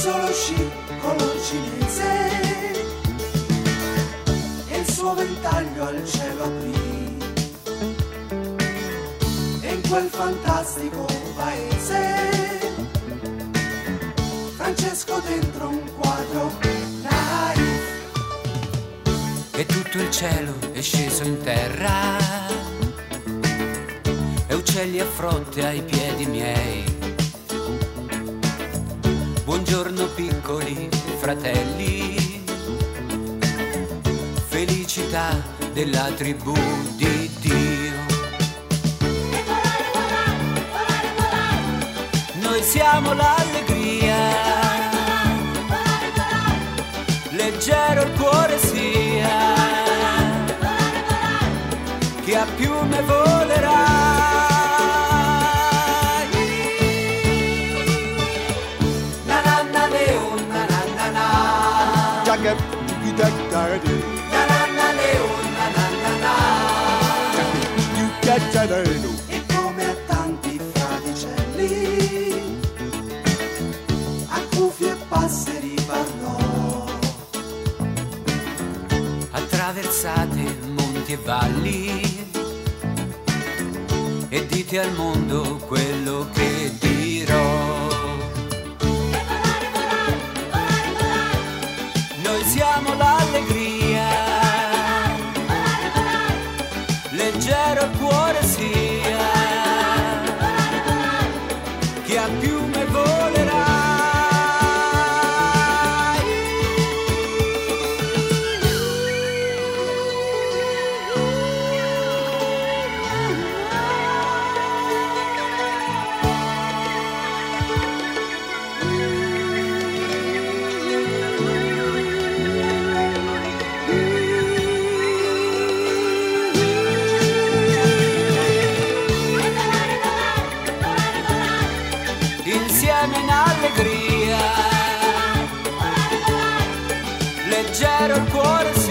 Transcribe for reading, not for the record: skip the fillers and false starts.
solo scicolo cinese e il suo ventaglio al cielo aprì. E in quel fantastico paese Francesco dentro un quadro naif. E tutto il cielo è sceso in terra e uccelli a fronte ai piedi miei. Buongiorno piccoli fratelli, felicità della tribù di Dio. Noi siamo l'allegria, leggero il cuore sia, chi ha piume volerà. E come a tanti fraticelli a cuffie e passeri parlò. Attraversate monti e valli e dite al mondo quello che dirò. Noi siamo l'allegria, leggero il cuore sia, chi ha piume volerà. Insieme in allegria, leggero il cuore